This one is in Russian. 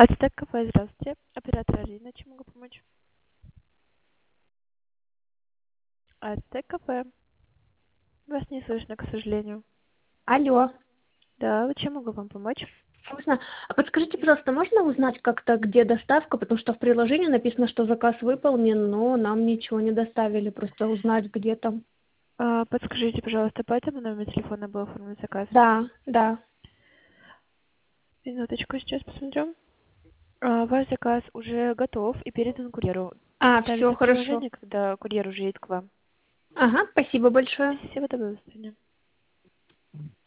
Ацтек кафе, здравствуйте. Оператор Алина, чем могу помочь? Ацтек кафе. Вас не слышно, к сожалению. Алло, Да, вот чем могу вам помочь? можно? А подскажите, пожалуйста, можно узнать как-то, где доставка? Потому что в приложении написано, что заказ выполнен, но нам ничего не доставили. Просто узнать, где там. Подскажите, пожалуйста, по этому номеру телефона был оформлен заказ? Да, да. Минуточку, сейчас посмотрю. Ваш заказ уже готов и передан курьеру. А, все Ставится хорошо. приложение, когда курьер уже едет к вам. Ага, спасибо большое. Всего доброго, до свидания.